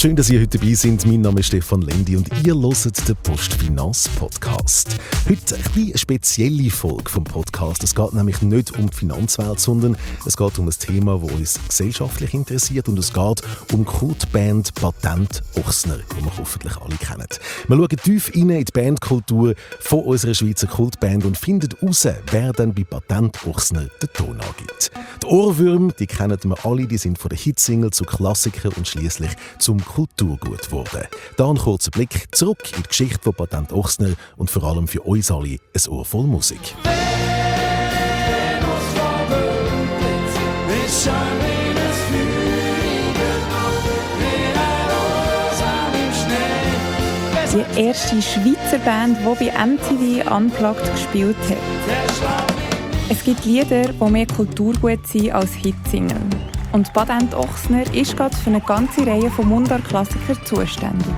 Schön, dass ihr heute dabei seid. Mein Name ist Stefan Lendi und ihr hört den Postfinanz-Podcast. Heute eine spezielle Folge vom Podcast. Es geht nämlich nicht um die Finanzwelt, sondern es geht um ein Thema, das uns gesellschaftlich interessiert, und es geht um die Kultband Patent Ochsner, die wir hoffentlich alle kennen. Wir schauen tief rein in die Bandkultur von unserer Schweizer Kultband und finden heraus, wer dann bei Patent Ochsner den Ton angibt. Die Ohrwürmer, die kennen wir alle, die sind von der Hitsingle zu Klassikern und schliesslich zum Kulturgut geworden. Da ein kurzer Blick zurück in die Geschichte von Patent Ochsner und vor allem für uns alle ein Ohr voll Musik. Die erste Schweizer Band, die bei MTV Unplugged gespielt hat. Es gibt Lieder, die mehr Kulturgut sind als Hitsingle. Und Patent Ochsner ist gerade für eine ganze Reihe von Mundart-Klassikern zuständig.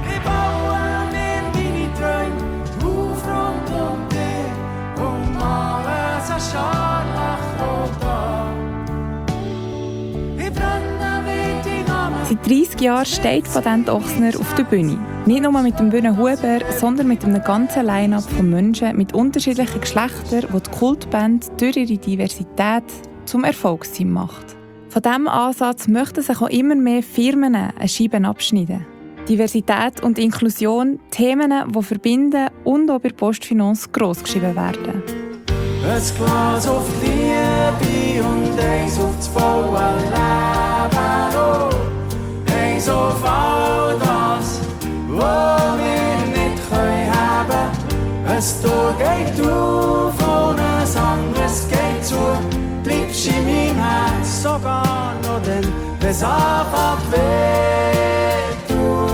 Seit 30 Jahren steht Patent Ochsner auf der Bühne. Nicht nur mit dem Bühne Huber, sondern mit einem ganzen Line-up von Menschen mit unterschiedlichen Geschlechtern, die die Kultband durch ihre Diversität zum Erfolgsteam macht. Von diesem Ansatz möchten sich auch immer mehr Firmen eine Scheibe abschneiden. Diversität und Inklusion, Themen, die verbinden und auch bei Postfinanz grossgeschrieben werden. Ein Glas auf Liebe und eins auf das volle Leben. Oh, eins auf all das, was wir nicht haben können. Ein Tor geht auf und ein anderes geht zu. Bleibst in meinem Herz sogar noch dann, wenn es anfängt weh tun.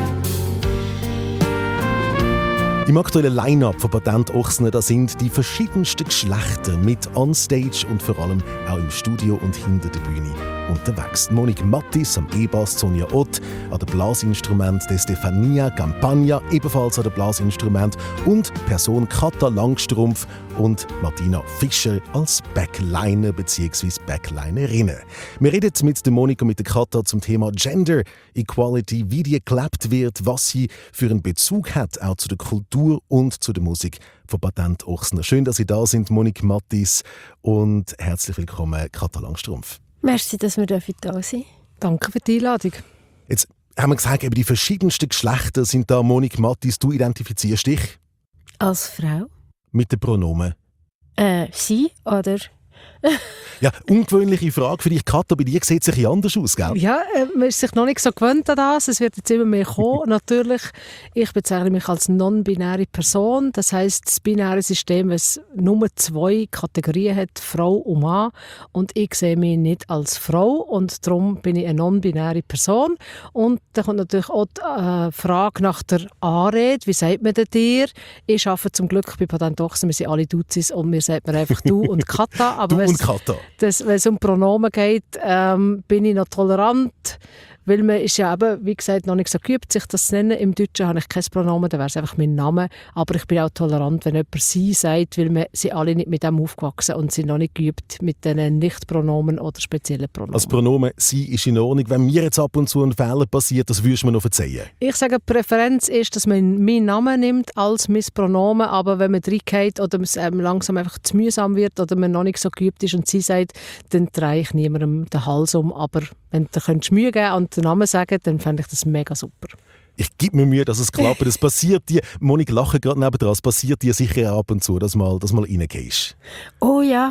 Im aktuellen Line-Up von Patent Ochsner, da sind die verschiedensten Geschlechter mit on-stage und vor allem auch im Studio und hinter der Bühne unterwegs. Monique Mattis am E-Bass, Sonja Ott an der Blasinstrument, Stefania Campagna ebenfalls an der Blasinstrument und Person Katha Langstrumpf und Martina Fischer als Backliner bzw. Backlinerinnen. Wir reden mit der Monika und mit der Katha zum Thema Gender Equality, wie die gelebt wird, was sie für einen Bezug hat, auch zu der Kultur und zu der Musik von Patent Ochsner. Schön, dass Sie da sind, Monique Mattis, und herzlich willkommen, Katha Langstrumpf. Merci, dass wir da sind. Danke für die Einladung. Jetzt haben wir gesagt, eben die verschiedensten Geschlechter sind da. Monique Mattis, du identifizierst dich? Als Frau? Mit den Pronomen? Sie oder? Ja, ungewöhnliche Frage für dich, Katha. Bei dir sieht es ein bisschen anders aus, gell? Ja, man ist sich noch nicht so gewöhnt an das. Es wird jetzt immer mehr kommen. Natürlich, ich bezeichne mich als non-binäre Person. Das heisst, das binäre System, das nur 2 Kategorien hat, Frau und Mann. Und ich sehe mich nicht als Frau und darum bin ich eine non-binäre Person. Und da kommt natürlich auch die Frage nach der Anrede. Wie sagt man denn dir? Ich arbeite zum Glück bei Patent Ochsner. Wir sind alle Duzis und mir sagt man einfach du und Katha. Aber du und Katha. Wenn es um Pronomen geht, bin ich noch tolerant, weil man ist ja eben, wie gesagt, noch nicht so geübt, sich das zu nennen. Im Deutschen habe ich kein Pronomen, dann wäre es einfach mein Name. Aber ich bin auch tolerant, wenn jemand «sie» sagt, weil wir sind alle nicht mit dem aufgewachsen und sind noch nicht geübt mit diesen Nicht-Pronomen oder speziellen Pronomen. Als Pronomen «sie» ist in Ordnung. Wenn mir jetzt ab und zu ein Fehler passiert, das würdest du mir noch verzeihen? Ich sage, die Präferenz ist, dass man meinen Namen nimmt als mein Pronomen, aber wenn man reingeht oder es langsam einfach zu mühsam wird oder man noch nicht so geübt ist und «sie» sagt, dann drehe ich niemandem den Hals um. Aber wenn du Mühe geben und den Namen sagen, dann fände ich das mega super. Ich gebe mir Mühe, dass es klappt. Das passiert dir. Monik lacht gerade nebendran. Es passiert dir sicher ab und zu, dass mal reingehst. Oh ja,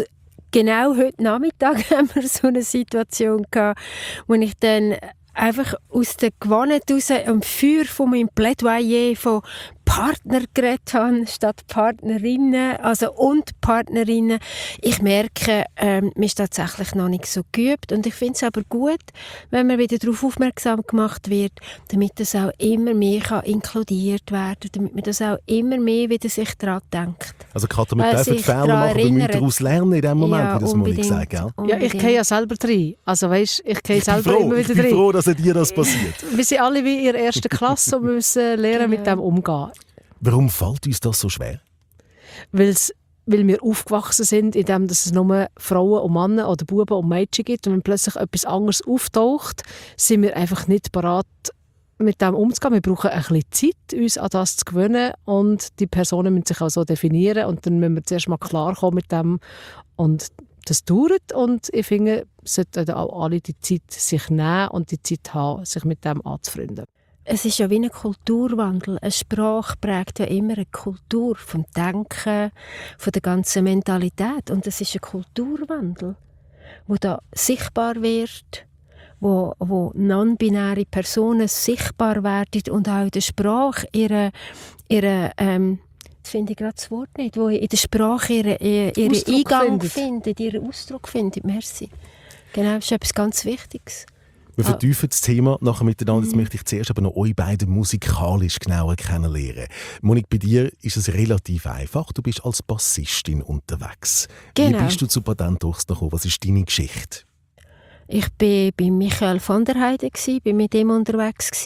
genau heute Nachmittag haben wir so eine Situation gehabt, wo ich dann einfach aus der Gewohnheit heraus am Feuer von meinem Plädoyer von Partner geredet habe, statt Partnerinnen, also und Partnerinnen. Ich merke, man ist tatsächlich noch nicht so geübt und ich finde es aber gut, wenn man wieder darauf aufmerksam gemacht wird, damit das auch immer mehr inkludiert werden kann, damit man das auch immer mehr wieder sich daran denkt. Also Katha, wir dürfen Fehler machen, wir müssen daraus lernen in dem Moment, ja, wie das Monik sagt. Ja, ich gehe ja selber rein. Also weißt, ich gehe selber immer wieder rein. Ich bin froh, dass dir das passiert. Wir sind alle wie in der ersten Klasse und müssen lernen, mit dem umgehen. Warum fällt uns das so schwer? Weil wir aufgewachsen sind, indem es nur Frauen und Männer oder Buben und Mädchen gibt. Und wenn plötzlich etwas anderes auftaucht, sind wir einfach nicht bereit, mit dem umzugehen. Wir brauchen ein bisschen Zeit, uns an das zu gewöhnen und die Personen müssen sich auch so definieren und dann müssen wir zuerst mal klarkommen mit dem und das dauert und ich finde, sollten auch alle die Zeit sich nehmen und die Zeit haben, sich mit dem anzufreunden. Es ist ja wie ein Kulturwandel. Eine Sprache prägt ja immer eine Kultur vom Denken, von der ganzen Mentalität. Und es ist ein Kulturwandel, wo da sichtbar wird, wo non-binäre Personen sichtbar werden und auch in der Sprache ihre jetzt finde ich gerade das Wort nicht, wo in der Sprache ihren Eingang findet, ihren Ausdruck findet. Merci. Genau, das ist etwas ganz Wichtiges. Wir vertiefen das Thema nachher miteinander. Jetzt möchte ich zuerst aber noch euch beide musikalisch genauer kennenlernen. Monique, bei dir ist es relativ einfach. Du bist als Bassistin unterwegs. Genau. Wie bist du zu Patent Ochsner gekommen? Was ist deine Geschichte? Ich war bei Michael van der Heijden, bin mit ihm unterwegs.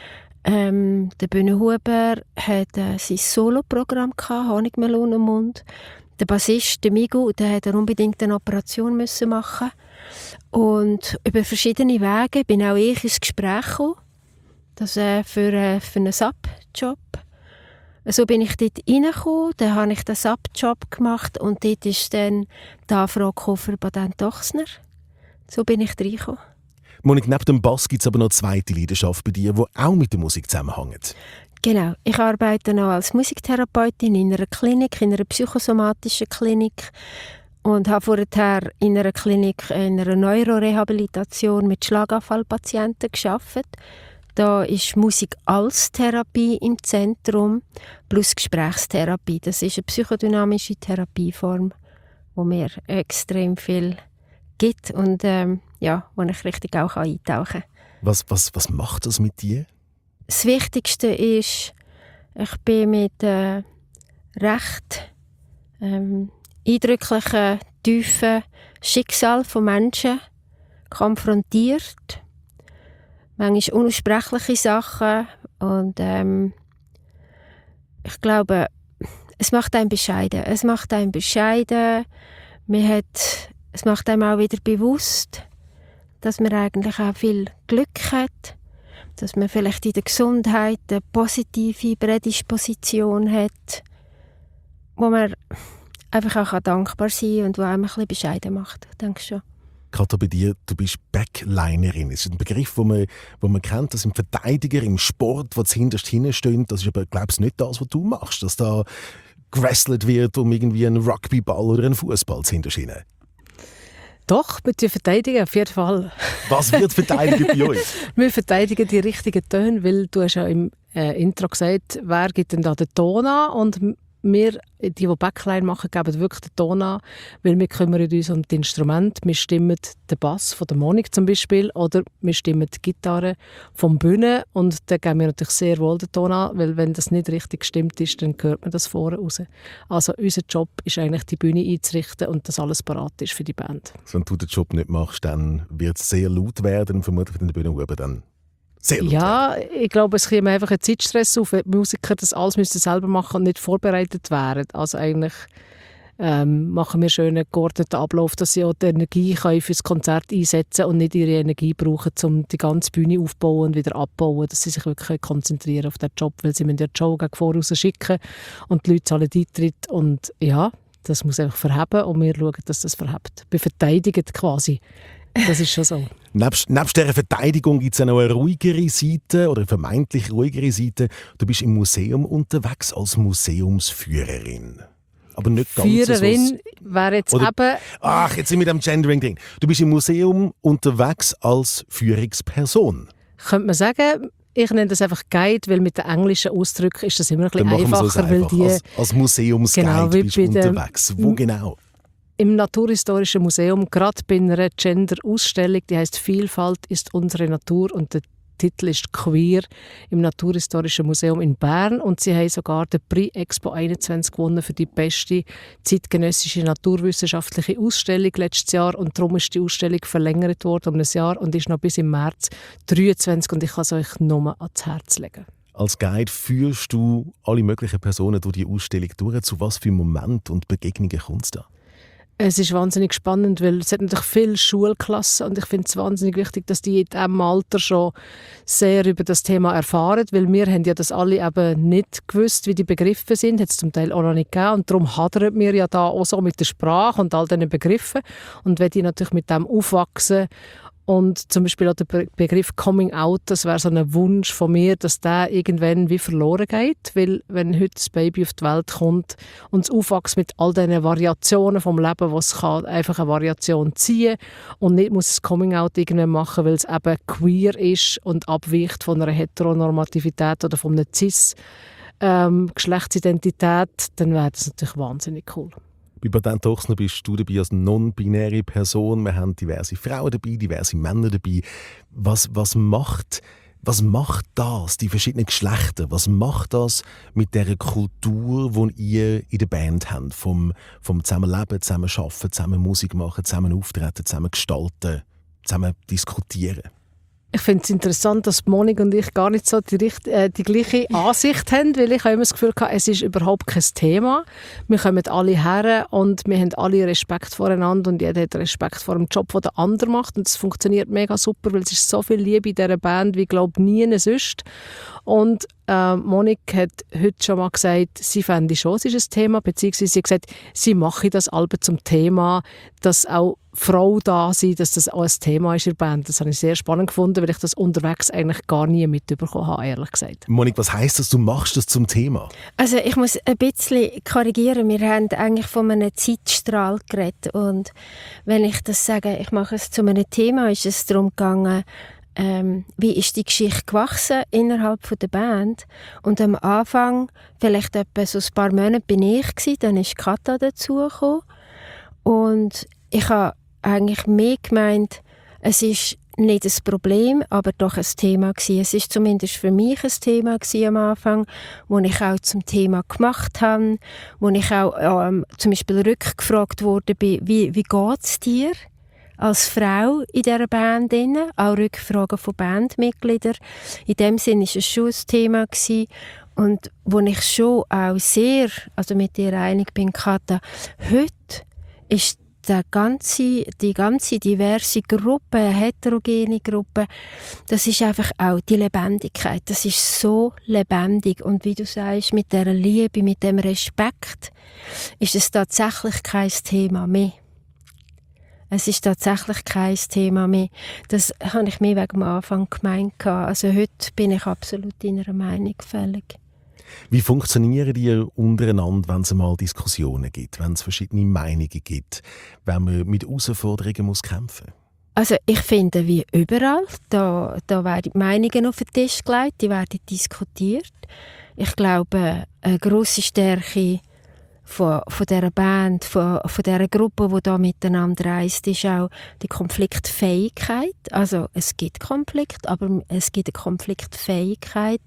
Der Bühne Huber hatte sein Soloprogramm, Honigmelone im Mund. Der Bassist, der Migu, der musste unbedingt eine Operation machen. Und über verschiedene Wege bin auch ich ins Gespräch gekommen, das, für einen Sub-Job. So bin ich dort reingekommen, dann habe ich den Sub-Job gemacht und dort ist dann die Anfrage für Patent Ochsner. So bin ich reingekommen. Monique, neben dem Bass gibt es aber noch eine zweite Leidenschaft bei dir, die auch mit der Musik zusammenhängt. Genau. Ich arbeite noch als Musiktherapeutin in einer Klinik, in einer psychosomatischen Klinik und habe vorher in einer Klinik in einer Neurorehabilitation mit Schlaganfallpatienten gearbeitet. Da ist Musik als Therapie im Zentrum plus Gesprächstherapie. Das ist eine psychodynamische Therapieform, wo mir extrem viel gibt und wo ich richtig auch eintauchen kann. Was macht das mit dir? Das Wichtigste ist, ich bin mit recht eindrücklichen, tiefen Schicksal von Menschen konfrontiert. Manchmal unaussprechliche Sachen und ich glaube, es macht einen bescheiden. Es macht einem auch wieder bewusst, dass man eigentlich auch viel Glück hat, dass man vielleicht in der Gesundheit eine positive Prädisposition hat, wo man einfach auch dankbar sein kann und wo einem ein bisschen bescheiden macht. Ich denke schon. Katha, bei dir, du bist Backlinerin. Das ist ein Begriff, den man kennt. Das sind Verteidiger im Sport, die zuhinterst hinstehen. Das ist aber, glaube ich, nicht das, was du machst. Dass da gewrestelt wird um irgendwie einen Rugbyball oder einen Fußball zuhinterst hin. Doch, wir verteidigen auf jeden Fall. Was wird verteidigt bei euch? Wir verteidigen die richtigen Töne, weil du hast ja im Intro gesagt, wer gibt denn da den Ton an? Und wir, die Backline machen, geben wirklich den Ton an, weil wir kümmern uns um das Instrument. Wir stimmen den Bass von der Monique zum Beispiel oder wir stimmen die Gitarre vom Bühne und dann geben wir natürlich sehr wohl den Ton an, weil wenn das nicht richtig gestimmt ist, dann hört man das vorne raus. Also unser Job ist eigentlich, die Bühne einzurichten und dass alles parat ist für die Band. Wenn du den Job nicht machst, dann wird es sehr laut werden, vermutlich in der Bühne oben dann. Sehr laut werden. Ich glaube, es kommt einfach ein Zeitstress auf, wenn die Musiker das alles selber machen und nicht vorbereitet wären. Also eigentlich machen wir schön einen geordneten Ablauf, dass sie auch die Energie für das Konzert einsetzen und nicht ihre Energie brauchen, um die ganze Bühne aufzubauen und wieder abzubauen, dass sie sich wirklich konzentrieren auf den Job, weil sie müssen ja die Show gegen voraus schicken und die Leute zahlen Eintritt und ja, das muss einfach verheben und wir schauen, dass das verhebt. Wir verteidigen quasi. Das ist schon so. Nebst dieser Verteidigung gibt es auch noch eine ruhigere Seite oder eine vermeintlich ruhigere Seite. Du bist im Museum unterwegs als Museumsführerin. Aber nicht ganz Führerin wäre jetzt oder, eben... Ach, jetzt sind wir mit dem Gendering drin. Du bist im Museum unterwegs als Führungsperson. Könnte man sagen, ich nenne das einfach Guide, weil mit den englischen Ausdrücken ist das immer ein bisschen einfacher. Weil die, als Museumsguide genau, bist du unterwegs. Wo genau? Im Naturhistorischen Museum, gerade bei einer Gender-Ausstellung, die heisst «Vielfalt ist unsere Natur» und der Titel ist «Queer» im Naturhistorischen Museum in Bern und sie haben sogar den Prix Expo 21 gewonnen für die beste zeitgenössische naturwissenschaftliche Ausstellung letztes Jahr und darum ist die Ausstellung verlängert worden um ein Jahr und ist noch bis im März 2023 und ich kann es euch nur ans Herz legen. Als Guide führst du alle möglichen Personen durch die Ausstellung durch. Zu was für Momenten und Begegnungen kommt es da? Es ist wahnsinnig spannend, weil es hat natürlich viele Schulklassen und ich finde es wahnsinnig wichtig, dass die in diesem Alter schon sehr über das Thema erfahren, weil wir haben ja das alle eben nicht gewusst, wie die Begriffe sind, hat es zum Teil auch noch nicht gegeben und darum hadern wir ja da auch so mit der Sprache und all diesen Begriffen und wenn die natürlich mit dem aufwachsen und zum Beispiel auch der Begriff Coming Out, das wäre so ein Wunsch von mir, dass der irgendwann wie verloren geht, weil wenn heute das Baby auf die Welt kommt und es aufwächst mit all diesen Variationen vom Leben, was kann einfach eine Variation ziehen und nicht muss es Coming Out irgendwann machen, weil es eben queer ist und abweicht von einer Heteronormativität oder von einer Cis-Geschlechtsidentität, dann wäre das natürlich wahnsinnig cool. Bei Patent Ochsner bist du dabei als non-binäre Person. Wir haben diverse Frauen dabei, diverse Männer dabei. Was macht das, die verschiedenen Geschlechter? Was macht das mit der Kultur, die ihr in der Band habt? Vom Zusammenleben, zusammen arbeiten, zusammen Musik machen, zusammen auftreten, zusammen gestalten, zusammen diskutieren? Ich finde es interessant, dass Monik und ich gar nicht so die gleiche Ansicht haben, weil ich habe immer das Gefühl hatte, es ist überhaupt kein Thema. Wir kommen alle her und wir haben alle Respekt voreinander und jeder hat Respekt vor dem Job, den der andere macht und es funktioniert mega super, weil es ist so viel Liebe in dieser Band wie, glaube ich, nie sonst. Und Monik hat heute schon mal gesagt, sie fände schon, es ist ein Thema, beziehungsweise sie hat gesagt, sie mache das Album zum Thema, dass auch Frau da sein, dass das auch ein Thema ist in der Band. Das habe ich sehr spannend gefunden, weil ich das unterwegs eigentlich gar nie mitbekommen habe, ehrlich gesagt. Monik, was heisst das, du machst das zum Thema? Also ich muss ein bisschen korrigieren. Wir haben eigentlich von einem Zeitstrahl geredet. Und wenn ich das sage, ich mache es zu einem Thema, ist es darum gegangen, wie ist die Geschichte gewachsen innerhalb der Band. Und am Anfang, vielleicht etwa so ein paar Monate bin ich gewesen, dann ist Kata dazugekommen. Und ich habe eigentlich mehr gemeint, es ist nicht ein Problem, aber doch ein Thema gewesen. Es ist zumindest für mich ein Thema gewesen am Anfang, wo ich auch zum Thema gemacht habe, wo ich auch zum Beispiel rückgefragt wurde, wie geht es dir als Frau in dieser Band? Auch Rückfragen von Bandmitgliedern. In dem Sinne war es schon ein Thema gewesen. Und wo ich schon auch sehr mit dir einig bin, Kata, heute ist die ganze diverse Gruppe, heterogene Gruppe, das ist einfach auch die Lebendigkeit. Das ist so lebendig. Und wie du sagst, mit dieser Liebe, mit dem Respekt, ist es tatsächlich kein Thema mehr. Es ist tatsächlich kein Thema mehr. Das habe ich mehr wegen am Anfang gemeint. Also heute bin ich absolut deiner Meinung fällig. Wie funktionieren die untereinander, wenn es mal Diskussionen gibt, wenn es verschiedene Meinungen gibt, wenn man mit Herausforderungen muss kämpfen muss? Also ich finde, wie überall, da werden die Meinungen auf den Tisch gelegt, die werden diskutiert. Ich glaube, eine grosse Stärke von dieser Band, von dieser Gruppe, die da miteinander reist, ist auch die Konfliktfähigkeit. Also es gibt Konflikt, aber es gibt eine Konfliktfähigkeit.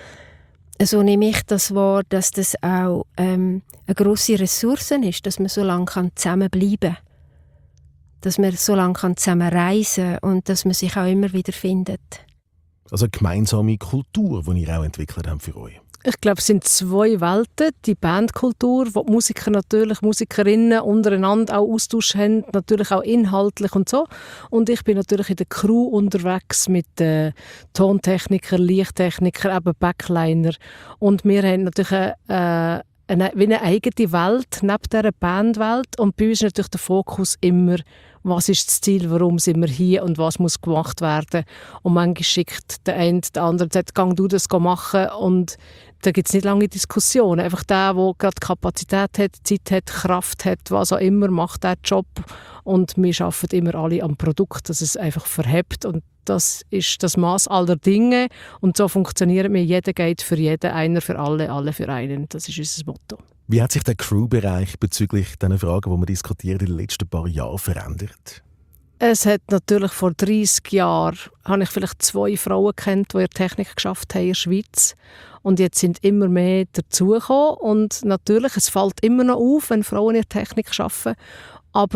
So nehme ich das wahr, dass das auch eine grosse Ressource ist, dass man so lange zusammenbleiben kann. Dass man so lange zusammen reisen kann und dass man sich auch immer wieder findet. Also eine gemeinsame Kultur, die ihr auch entwickelt habt für euch. Ich glaube, es sind zwei Welten. Die Bandkultur, wo die Musiker natürlich, Musikerinnen untereinander auch Austausch haben, natürlich auch inhaltlich und so. Und ich bin natürlich in der Crew unterwegs mit Tontechnikern, Lichttechnikern, eben Backliner. Und wir haben natürlich wie eine eigene Welt neben dieser Bandwelt. Und bei uns ist natürlich der Fokus immer, was ist das Ziel, warum sind wir hier und was muss gemacht werden. Und manchmal schickt der eine den anderen und sagt, «Gang du das machen». Und da gibt es nicht lange Diskussionen. Einfach der gerade Kapazität hat, Zeit hat, Kraft hat, was auch immer, macht diesen Job. Und wir arbeiten immer alle am Produkt, dass es einfach verhebt. Und das ist das Maß aller Dinge. Und so funktionieren wir. Jeder geht für jeden, einer für alle, alle für einen. Das ist unser Motto. Wie hat sich der Crew-Bereich bezüglich diesen Fragen, die wir diskutieren, in den letzten paar Jahren verändert? Es hat natürlich vor 30 Jahren, habe ich vielleicht 2 Frauen kennt, die in der Technik geschafft haben in der Schweiz. Und jetzt sind immer mehr dazugekommen. Und natürlich, es fällt immer noch auf, wenn Frauen in der Technik arbeiten. Aber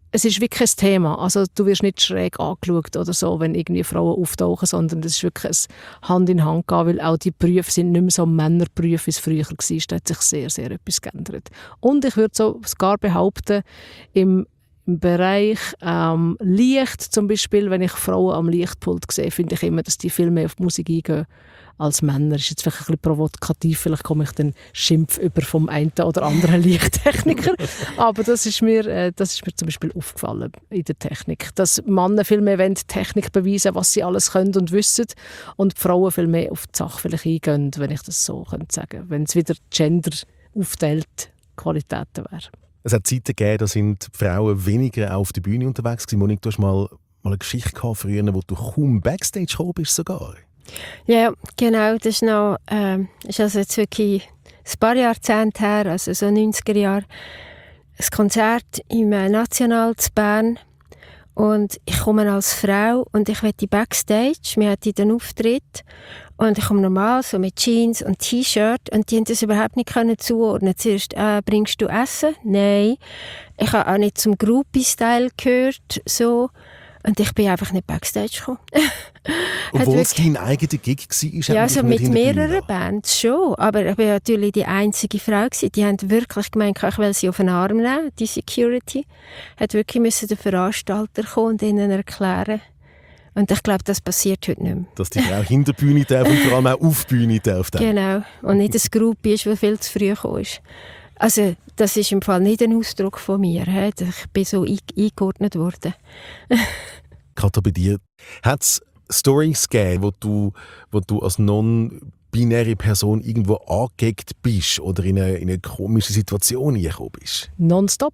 es ist wirklich ein Thema. Also du wirst nicht schräg angeschaut oder so, wenn irgendwie Frauen auftauchen, sondern das ist wirklich ein Hand in Hand gehen, weil auch die Berufe sind nicht mehr so Männerberufe, wie es früher war. Da hat sich sehr, sehr etwas geändert. Und ich würde sogar behaupten, im Bereich Licht zum Beispiel, wenn ich Frauen am Lichtpult sehe, finde ich immer, dass die viel mehr auf die Musik eingehen als Männer. Das ist jetzt vielleicht ein bisschen provokativ, vielleicht komme ich den Schimpf über vom einen oder anderen Lichttechniker, aber das ist mir zum Beispiel aufgefallen in der Technik, dass Männer viel mehr wollen Technik beweisen, was sie alles können und wissen, und die Frauen viel mehr auf die Sache vielleicht eingehen, wenn ich das so sagen könnte, wenn es wieder Gender aufteilt, Qualitäten wären. Es hat Zeiten gegeben, da sind die Frauen weniger auf der Bühne unterwegs gewesen. Monique, du hast mal eine Geschichte gehabt früher, wo du kaum Backstage gekommen bist sogar. Ja, genau. Das ist noch, ist also jetzt wirklich ein paar Jahrzehnte her, also so 90er Jahre, ein Konzert im National zu Bern. Und ich komme als Frau und ich will Backstage. Wir hatten den Auftritt. Und ich komme normal so mit Jeans und T-Shirt und die konnten das überhaupt nicht zuordnen. Zuerst, bringst du Essen? Nein. Ich habe auch nicht zum Groupie-Style gehört. So. Und ich bin einfach nicht Backstage gekommen. Obwohl es dein eigener Gig war? Ja, also mit mehreren Bands schon. Aber ich war natürlich die einzige Frau gewesen. Die haben wirklich gemeint, ich will sie auf den Arm nehmen. Die Security hat wirklich müssen der Veranstalter kommen und ihnen erklären. Und ich glaube, das passiert heute nicht mehr. Dass die Frau hinter der Bühne darf und vor allem auch auf die Bühne darf. Dann. Genau. Und nicht ein Groupie ist, das viel zu früh gekommen ist. Also, das ist im Fall nicht ein Ausdruck von mir. He? Ich bin so eingeordnet worden. Katha, bei dir hat es Storys gegeben, wo du als non-binäre Person irgendwo angeeckt bist oder in eine komische Situation gekommen bist? Nonstop,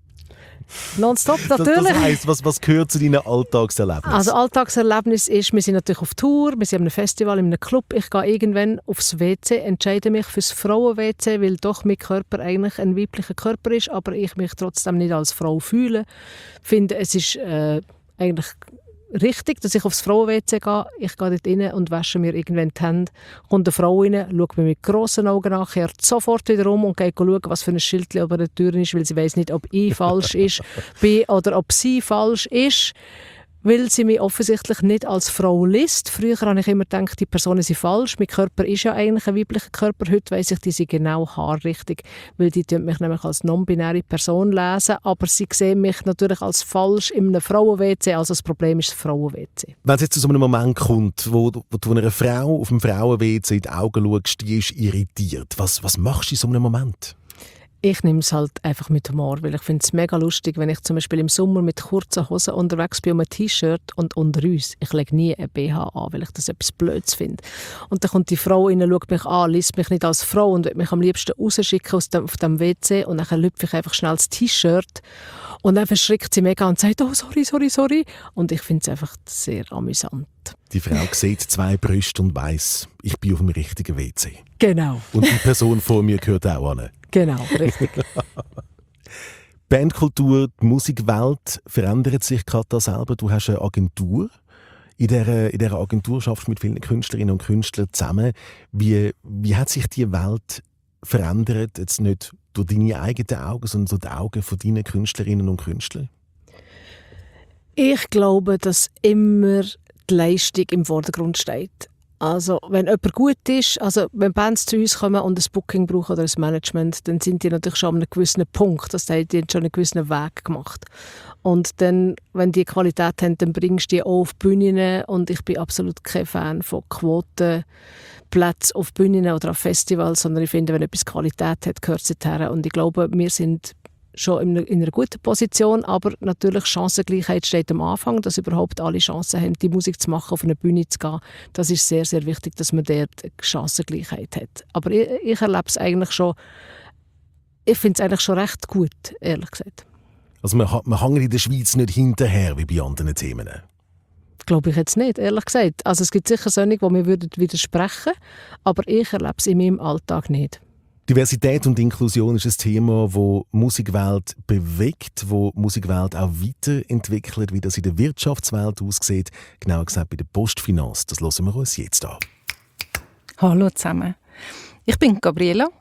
natürlich. Das heisst, was gehört zu deinem Alltagserlebnis? Also Alltagserlebnis ist, wir sind natürlich auf Tour, wir sind an einem Festival, in einem Club. Ich gehe irgendwann aufs WC, entscheide mich fürs Frauen-WC, weil doch mein Körper eigentlich ein weiblicher Körper ist, aber ich mich trotzdem nicht als Frau fühle. Ich finde, es ist eigentlich richtig, dass ich aufs Frauen-WC gehe. Ich gehe dort rein und wasche mir irgendwann die Hände. Kommt eine Frau rein, schaut mir mit grossen Augen an, kehrt sofort wieder um und geht schauen, was für ein Schild über der Tür ist, weil sie weiss nicht, ob ich falsch bin oder ob sie falsch ist, weil sie mich offensichtlich nicht als Frau liest. Früher habe ich immer gedacht, die Personen sind falsch. Mein Körper ist ja eigentlich ein weiblicher Körper. Heute weiss ich, die sind genau haarrichtig, weil die mich nämlich als non-binäre Person lesen. Aber sie sehen mich natürlich als falsch in einem Frauen-WC. Also das Problem ist das Frauen-WC. Wenn es jetzt zu so einem Moment kommt, wo du einer Frau auf dem Frauen-WC in die Augen schaust, die ist irritiert. Was machst du in so einem Moment? Ich nehme es halt einfach mit Humor, weil ich finde es mega lustig, wenn ich zum Beispiel im Sommer mit kurzen Hosen unterwegs bin und einem T-Shirt und unter uns. Ich lege nie ein BH an, weil ich das etwas Blödes finde. Und dann kommt die Frau rein, schaut mich an, liest mich nicht als Frau und will mich am liebsten rausschicken auf dem WC und dann lüpfe ich einfach schnell das T-Shirt und dann verschrickt sie mega und sagt, oh, sorry. Und ich finde es einfach sehr amüsant. Die Frau sieht 2 Brüste und weiss, ich bin auf dem richtigen WC. Genau. Und die Person vor mir gehört auch an. Genau, richtig. Bandkultur, die Musikwelt verändert sich gerade selber. Du hast eine Agentur. In dieser Agentur arbeitest du mit vielen Künstlerinnen und Künstlern zusammen. Wie hat sich die Welt verändert, jetzt nicht durch deine eigenen Augen, sondern durch die Augen von deinen Künstlerinnen und Künstlern? Ich glaube, dass immer die Leistung im Vordergrund steht. Also, wenn jemand gut ist, also wenn Bands zu uns kommen und ein Booking brauchen oder ein Management, dann sind die natürlich schon an einem gewissen Punkt. Das heißt, die haben schon einen gewissen Weg gemacht. Und dann, wenn die Qualität haben, dann bringst du die auch auf Bühnen. Und ich bin absolut kein Fan von Quotenplätzen auf Bühnen oder auf Festivals, sondern ich finde, wenn etwas Qualität hat, gehört es dorthin. Und ich glaube, wir sind schon in einer guten Position, aber natürlich Chancengleichheit steht am Anfang, dass überhaupt alle Chancen haben, die Musik zu machen, auf eine Bühne zu gehen. Das ist sehr, sehr wichtig, dass man dort Chancengleichheit hat. Aber ich erlebe es eigentlich schon, ich finde es eigentlich schon recht gut, ehrlich gesagt. Also man hängt in der Schweiz nicht hinterher wie bei anderen Themen? Glaube ich jetzt nicht, ehrlich gesagt. Also es gibt sicher solche, die mir widersprechen würden, aber ich erlebe es in meinem Alltag nicht. Diversität und Inklusion ist ein Thema, das die Musikwelt bewegt, wo die Musikwelt auch weiterentwickelt, wie das in der Wirtschaftswelt aussieht, genauer gesagt bei der Postfinance. Das hören wir uns jetzt an. Hallo zusammen. Ich bin Gabriela,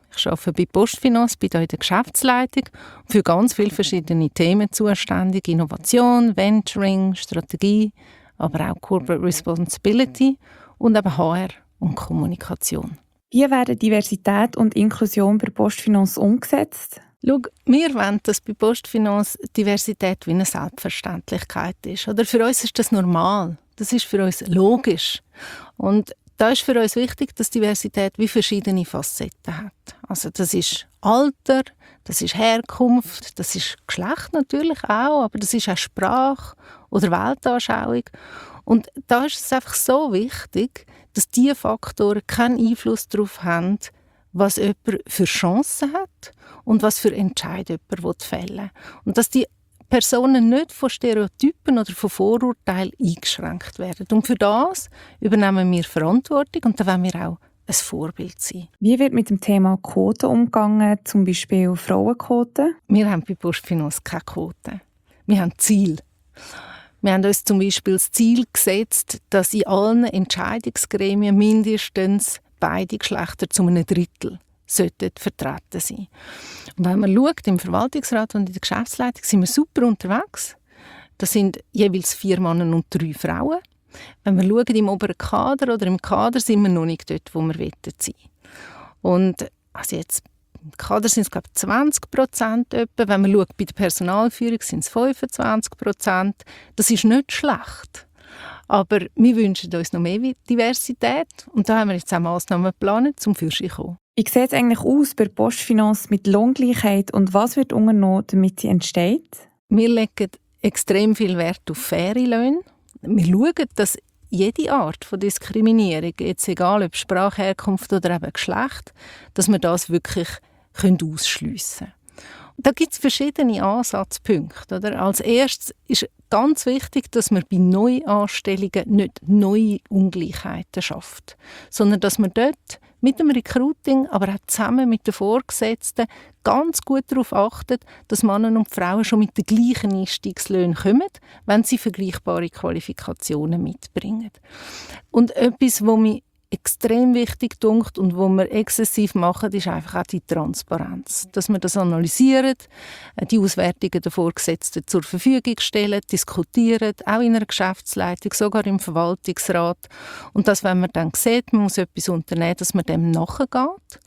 Ich arbeite bei PostFinance, bin hier in der Geschäftsleitung, für ganz viele verschiedene Themen zuständig. Innovation, Venturing, Strategie, aber auch Corporate Responsibility und eben HR und Kommunikation. Wie werden Diversität und Inklusion bei PostFinance umgesetzt? Schau, wir wollen, dass bei PostFinance Diversität wie eine Selbstverständlichkeit ist. Oder für uns ist das normal. Das ist für uns logisch. Und da ist für uns wichtig, dass Diversität wie verschiedene Facetten hat. Also das ist Alter, das ist Herkunft, das ist Geschlecht natürlich auch, aber das ist auch Sprache oder Weltanschauung. Und da ist es einfach so wichtig, dass diese Faktoren keinen Einfluss darauf haben, was jemand für Chancen hat und was für Entscheidungen jemand fällen will. Und dass die Personen nicht von Stereotypen oder von Vorurteilen eingeschränkt werden. Und für das übernehmen wir Verantwortung und da wollen wir auch ein Vorbild sein. Wie wird mit dem Thema Quoten umgegangen, zum Beispiel Frauenquoten? Wir haben bei PostFinance keine Quoten. Wir haben Ziele. Wir haben uns zum Beispiel das Ziel gesetzt, dass in allen Entscheidungsgremien mindestens beide Geschlechter zu einem Drittel sollten vertreten sein. Und wenn man schaut, im Verwaltungsrat und in der Geschäftsleitung sind wir super unterwegs. Das sind jeweils 4 Männer und 3 Frauen. Wenn wir schauen, im oberen Kader oder im Kader sind wir noch nicht dort, wo wir sein wollen. Und also jetzt im Kader sind es, glaube ich, 20% etwa. Wenn man schaut, bei der Personalführung sind es 25%. Das ist nicht schlecht. Aber wir wünschen uns noch mehr Diversität. Und da haben wir jetzt auch Massnahmen geplant, um für sich zu kommen. Wie sieht es eigentlich aus bei PostFinance mit Lohngleichheit und was wird unternommen, damit sie entsteht? Wir legen extrem viel Wert auf faire Löhne. Wir schauen, dass jede Art von Diskriminierung, jetzt egal ob Sprache, Herkunft oder eben Geschlecht, dass wir das wirklich ausschliessen können. Da gibt es verschiedene Ansatzpunkte. Oder? Als erstes ist ganz wichtig, dass man bei Neuanstellungen nicht neue Ungleichheiten schafft, sondern dass man dort mit dem Recruiting, aber auch zusammen mit den Vorgesetzten ganz gut darauf achtet, dass Männer und Frauen schon mit den gleichen Einstiegslöhnen kommen, wenn sie vergleichbare Qualifikationen mitbringen. Und etwas, was mich extrem wichtig dünkt und wo wir exzessiv machen, ist einfach auch die Transparenz. Dass wir das analysieren, die Auswertungen der Vorgesetzten zur Verfügung stellen, diskutieren, auch in einer Geschäftsleitung, sogar im Verwaltungsrat. Und dass, wenn man dann sieht, man muss etwas unternehmen, dass man dem nachgeht.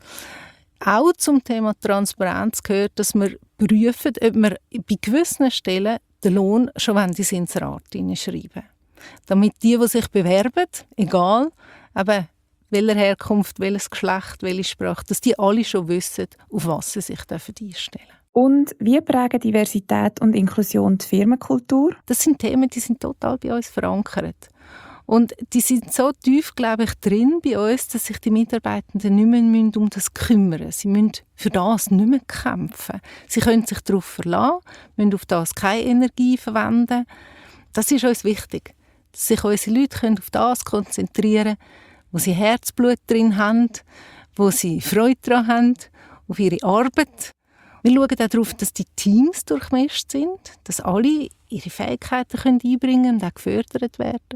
Auch zum Thema Transparenz gehört, dass wir prüfen, ob wir bei gewissen Stellen den Lohn schon ins Inserat hineinschreiben. Damit die sich bewerben, egal, eben welcher Herkunft, welches Geschlecht, welche Sprache, dass die alle schon wissen, auf was sie sich einstellen dürfen. Und wie prägen Diversität und Inklusion die Firmenkultur? Das sind Themen, die sind total bei uns verankert. Und die sind so tief, glaube ich, drin bei uns, dass sich die Mitarbeitenden nicht mehr um das kümmern müssen. Sie müssen für das nicht mehr kämpfen. Sie können sich darauf verlassen, müssen auf das keine Energie verwenden. Das ist uns wichtig, dass sich unsere Leute auf das konzentrieren können, wo sie Herzblut drin haben, wo sie Freude daran haben, auf ihre Arbeit. Wir schauen auch darauf, dass die Teams durchmischt sind, dass alle ihre Fähigkeiten einbringen können und auch gefördert werden.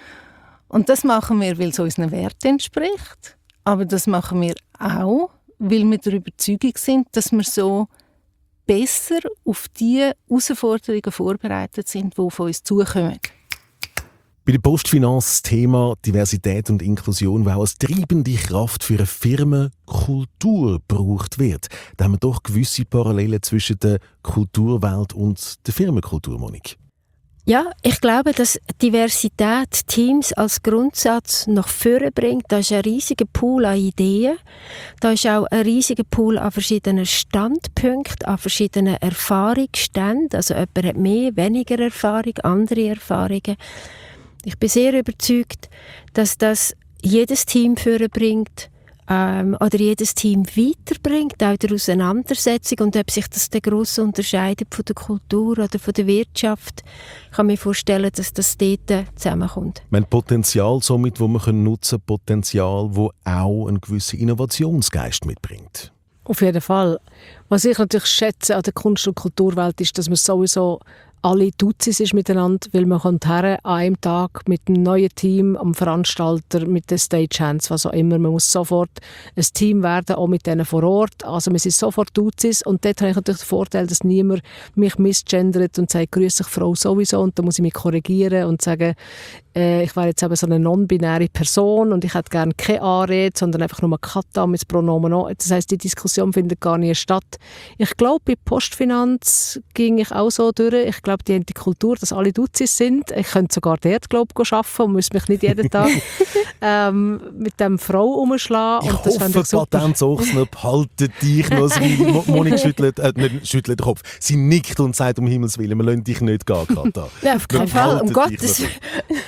Und das machen wir, weil es unseren Werten entspricht. Aber das machen wir auch, weil wir der Überzeugung sind, dass wir so besser auf die Herausforderungen vorbereitet sind, die auf uns zukommen. Bei der PostFinance Thema Diversität und Inklusion, wo auch als treibende Kraft für eine Firmenkultur gebraucht wird. Da haben wir doch gewisse Parallelen zwischen der Kulturwelt und der Firmenkultur, Monik. Ja, ich glaube, dass Diversität Teams als Grundsatz nach vorne bringt. Da ist ein riesiger Pool an Ideen. Da ist auch ein riesiger Pool an verschiedenen Standpunkten, an verschiedenen Erfahrungsständen. Also jemand hat mehr, weniger Erfahrung, andere Erfahrungen. Ich bin sehr überzeugt, dass das jedes Team vorbringt oder jedes Team weiterbringt, auch der Auseinandersetzung. Und ob sich das dann gross unterscheidet von der Kultur oder von der Wirtschaft, kann ich mir vorstellen, dass das dort zusammenkommt. Wir haben Potenzial somit, das wir nutzen können, Potenzial, das auch einen gewissen Innovationsgeist mitbringt. Auf jeden Fall. Was ich natürlich schätze an der Kunst- und Kulturwelt ist, dass man sowieso alle Duzis ist miteinander, weil man kommt her an einem Tag mit einem neuen Team, am Veranstalter, mit den Stagehands, was auch immer. Man muss sofort ein Team werden, auch mit denen vor Ort. Also wir sind sofort Duzis und dort habe ich natürlich den Vorteil, dass niemand mich misgendert und sagt, grüß dich Frau sowieso, und dann muss ich mich korrigieren und sagen, ich wäre jetzt eben so eine non-binäre Person und ich hätte gerne keine Anrede, sondern einfach nur Kata mit Pronomen an. Das heisst, die Diskussion findet gar nicht statt. Ich glaube, bei Postfinanz ging ich auch so durch. Ich glaube, die haben die Kultur, dass alle Duzis sind. Ich könnte sogar dort, glaube ich, arbeiten und müsste mich nicht jeden Tag mit dem Frau umschlagen. Ich hoffe, Patent Ochsner behalten dich noch ein wenig. Monik schüttelt den Kopf. Sie nickt und sagt, um Himmels Willen, wir lassen dich nicht gehen, Kata. Nein, auf keinen Fall, um Gottes Willen.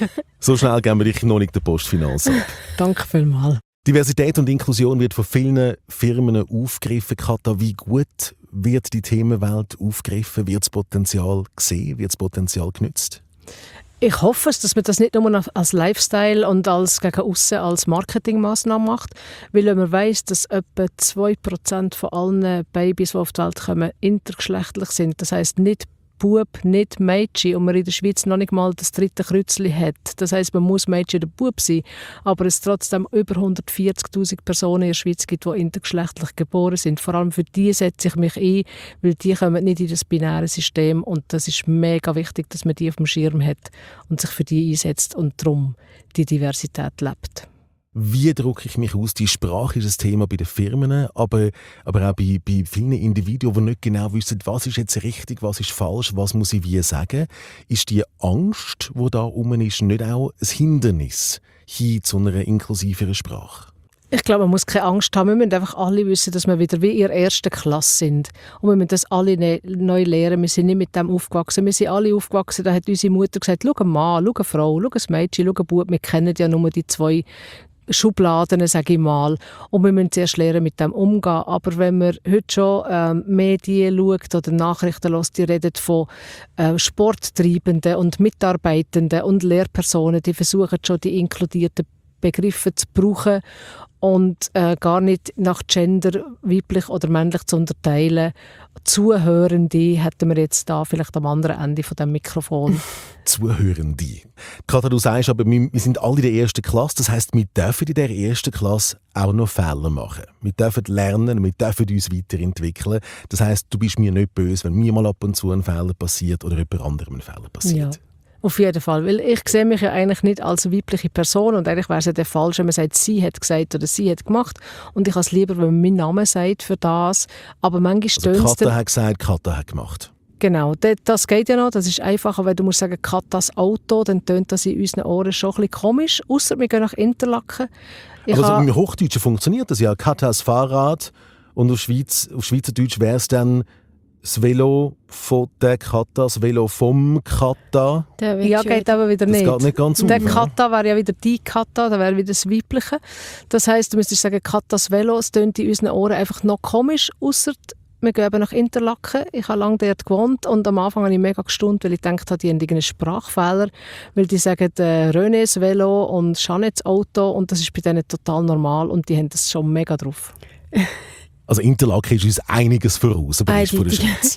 So schnell geben wir dich noch nicht der Postfinanz ab. Danke vielmals. Diversität und Inklusion wird von vielen Firmen aufgegriffen. Kata, wie gut wird die Themenwelt aufgegriffen? Wird das Potenzial gesehen? Wird das Potenzial genutzt? Ich hoffe es, dass man das nicht nur als Lifestyle und als gegen aussen als Marketingmaßnahme macht, weil wenn man weiss, dass etwa 2% von allen Babys, die auf die Welt kommen, intergeschlechtlich sind. Das heisst nicht Bub, nicht Mädchen, und man in der Schweiz noch nicht mal das 3. Kreuzchen hat. Das heisst, man muss Mädchen oder Bub sein, aber es trotzdem über 140'000 Personen in der Schweiz gibt, die intergeschlechtlich geboren sind. Vor allem für die setze ich mich ein, weil die kommen nicht in das binäre System, und das ist mega wichtig, dass man die auf dem Schirm hat und sich für die einsetzt und darum die Diversität lebt. Wie drücke ich mich aus? Die Sprache ist ein Thema bei den Firmen, aber auch bei vielen Individuen, die nicht genau wissen, was ist jetzt richtig, was ist falsch, was muss ich wie sagen. Ist die Angst, die da rum ist, nicht auch ein Hindernis hin zu einer inklusiveren Sprache? Ich glaube, man muss keine Angst haben. Wir müssen einfach alle wissen, dass wir wieder wie in der ersten Klasse sind. Und wir müssen das alle neu lernen. Wir sind nicht mit dem aufgewachsen. Wir sind alle aufgewachsen. Da hat unsere Mutter gesagt, schau einen Mann, schau eine Frau, schau ein Mädchen, schau einen Bub. Wir kennen ja nur die 2 Schubladen, sage ich mal. Und wir müssen zuerst lernen, mit dem umgehen. Aber wenn man heute schon Medien schaut oder Nachrichten hört, die reden von Sporttreibenden und Mitarbeitenden und Lehrpersonen, die versuchen schon, die inkludierten Begriffe zu brauchen und gar nicht nach Gender, weiblich oder männlich zu unterteilen. Zuhörende hätten wir jetzt da vielleicht am anderen Ende von dem Mikrofon. Zuhörende. Kata, du sagst aber, wir sind alle in der ersten Klasse. Das heisst, wir dürfen in der ersten Klasse auch noch Fehler machen. Wir dürfen lernen, wir dürfen uns weiterentwickeln. Das heisst, du bist mir nicht böse, wenn mir mal ab und zu ein Fehler passiert oder jemand anderem ein Fehler passiert. Ja. Auf jeden Fall, weil ich sehe mich ja eigentlich nicht als weibliche Person, und eigentlich wäre es ja der falsch, wenn man sagt, sie hat gesagt oder sie hat gemacht, und ich habe es lieber, wenn man meinen Namen sagt für das, aber manchmal stöhnt es. Kata hat gesagt, Kata hat gemacht. Genau, das geht ja noch, das ist einfacher, weil du musst sagen, Katas Auto, dann tönt das in unseren Ohren schon ein bisschen komisch, ausser wir gehen nach Interlaken. Aber im Hochdeutschen funktioniert das ja, Katas Fahrrad, und auf Schweizerdeutsch wäre es dann das Velo von der Kata, das Velo vom Kata. Ja, geht aber wieder nicht. Das geht nicht ganz der Kata wäre ja wieder die Kata, da wäre wieder das Weibliche. Das heisst, du müsstest sagen, Katas Velo, es tönt in unseren Ohren einfach noch komisch, ausser wir gehen nach Interlaken. Ich habe lange dort gewohnt und am Anfang habe ich mega gestaunt, weil ich dachte, die haben einen Sprachfehler, weil die sagen Renés Velo und Jeanettes Auto, und das ist bei denen total normal und die haben das schon mega drauf. Also Interlaken ist uns einiges voraus, aber Rest von der Schweiz.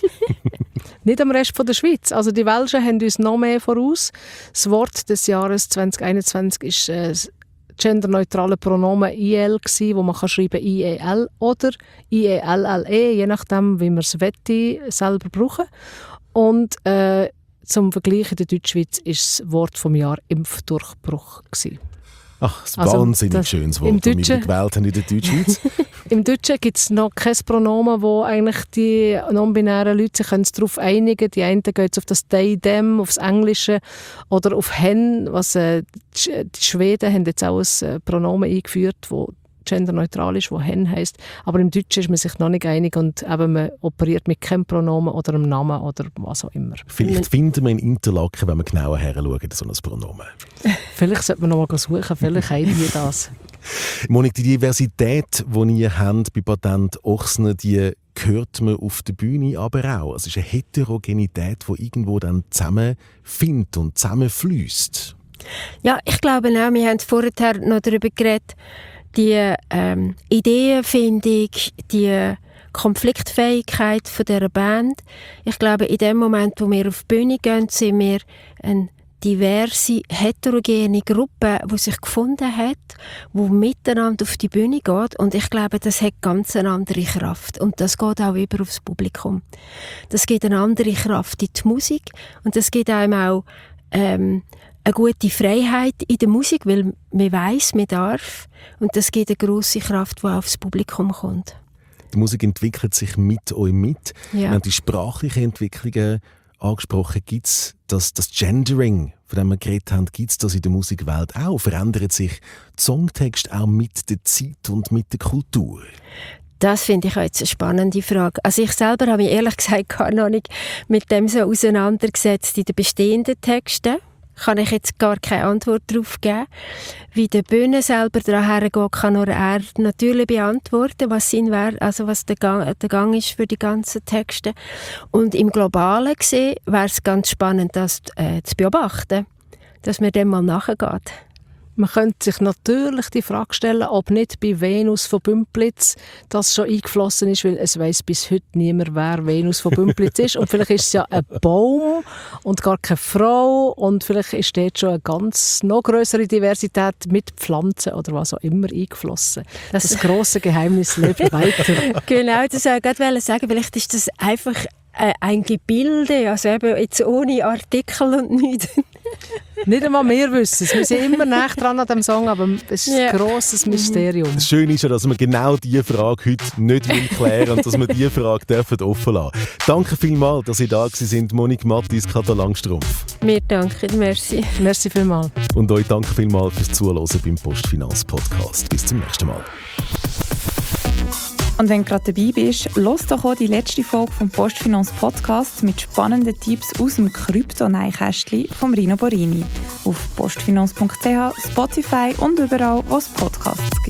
Nicht am Rest von der Schweiz. Also die Welschen haben uns noch mehr voraus. Das Wort des Jahres 2021 ist genderneutrale Pronomen IL gsi, wo man kann schreiben IEL oder IELLE, je nachdem, wie man es selber brauchen. Und zum Vergleich in der Deutschschweiz ist das Wort vom Jahr Impfdurchbruch gsi. Ach, ein wahnsinnig schönes Wort, das wir gewählt haben in der Deutschschweiz. Im Deutschen gibt es noch kein Pronomen, wo eigentlich die non-binären Leute sich darauf einigen können. Die einen gehen auf das they, them, aufs Englische oder auf hen. Die Schweden haben jetzt auch ein Pronomen eingeführt, das genderneutral ist, wo hen heisst. Aber im Deutschen ist man sich noch nicht einig und eben man operiert mit keinem Pronomen oder einem Namen oder was auch immer. Vielleicht finden wir in Interlaken, wenn wir genauer heranschauen, so ein Pronomen. Vielleicht sollte man noch mal suchen, vielleicht haben die das. Monik, die Diversität, die ihr habt bei Patent Ochsner, die hört man auf der Bühne aber auch. Es ist eine Heterogenität, die irgendwo dann zusammenfindet und zusammenfließt. Ja, ich glaube auch, wir haben vorher noch darüber geredet, die Ideenfindung, die Konfliktfähigkeit von dieser Band. Ich glaube, in dem Moment, wo wir auf die Bühne gehen, sind wir eine diverse, heterogene Gruppe, die sich gefunden hat, die miteinander auf die Bühne geht. Und ich glaube, das hat ganz eine andere Kraft. Und das geht auch über aufs Publikum. Das gibt eine andere Kraft in die Musik. Und das gibt einem auch eine gute Freiheit in der Musik, weil man weiss, man darf. Und das gibt eine grosse Kraft, die aufs Publikum kommt. Die Musik entwickelt sich mit euch mit. Ja. Wir haben die sprachlichen Entwicklungen angesprochen. Gibt es das Gendering, von dem wir geredet haben, gibt es das in der Musikwelt auch? Verändert sich die Songtexte auch mit der Zeit und mit der Kultur? Das finde ich jetzt eine spannende Frage. Also ich selber habe mich ehrlich gesagt gar noch nicht mit dem so auseinandergesetzt in den bestehenden Texten. Kann ich jetzt gar keine Antwort darauf geben. Wie der Bühne selber daran geht, kann nur er natürlich beantworten, was der Gang ist für die ganzen Texte. Und im Globalen gesehen wäre es ganz spannend, das zu beobachten, dass man dem mal nachgeht. Man könnte sich natürlich die Frage stellen, ob nicht bei Venus von Bümplitz das schon eingeflossen ist, weil es weiss bis heute niemand, wer Venus von Bümplitz ist. Und vielleicht ist es ja ein Baum und gar keine Frau. Und vielleicht ist dort schon eine ganz noch grössere Diversität mit Pflanzen oder was auch immer eingeflossen. Das grosse Geheimnis lebt weiter. Genau, das wollte ich gerade sagen. Vielleicht ist das einfach ein Gebilde, also eben jetzt ohne Artikel und nichts. Nicht einmal wir wissen es. Wir sind immer näher dran an dem Song, aber es ist ein grosses Mysterium. Das Schöne ist ja, dass wir genau diese Frage heute nicht klären und dass wir diese Frage offen lassen dürfen. Danke vielmals, dass Sie da sind, Monique Mattis, Katha Langstrumpf. Wir danken, merci. Merci vielmals. Und euch danke vielmals fürs Zuhören beim Postfinanz-Podcast. Bis zum nächsten Mal. Und wenn du gerade dabei bist, hör doch auch die letzte Folge vom Postfinanz-Podcast mit spannenden Tipps aus dem Krypto-Neikästchen von Rino Borini auf postfinanz.ch, Spotify und überall, wo es Podcasts gibt.